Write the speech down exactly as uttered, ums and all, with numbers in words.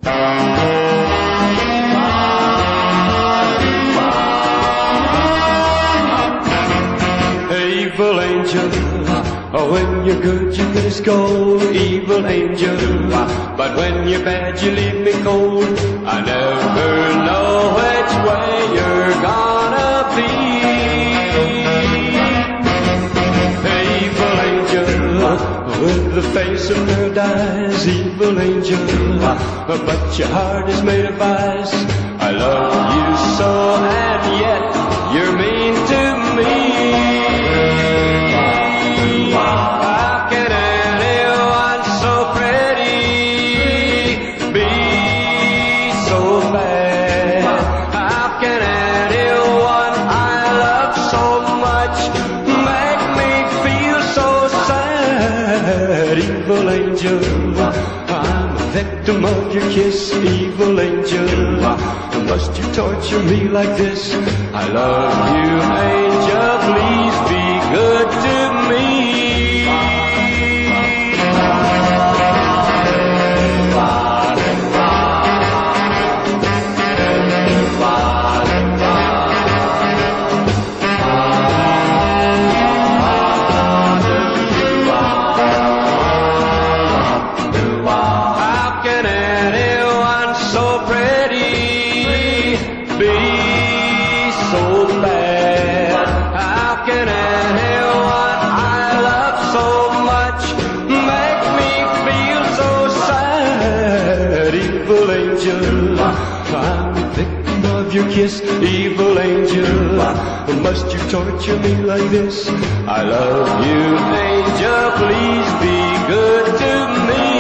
Evil angel, oh, when you're good you can just go. Evil angel, but when you're bad you leave me cold. I never know which way you're gonna be. Evil angel, with the face of paradise. Evil angel, but your heart is made of ice. I love you so and yet you're mean to me. How can anyone so pretty be so bad? How can anyone I love so much make me feel so sad? Evil angel, I'm a victim of your kiss. Evil angel, must you torture me like this? I love you, angel, please be good to me. How can anyone so pretty be so bad? How can anyone I love so much make me feel so sad? Evil angel, I'm a victim of your kiss. Evil angel, must you torture me like this? I love you, angel, please be good to me.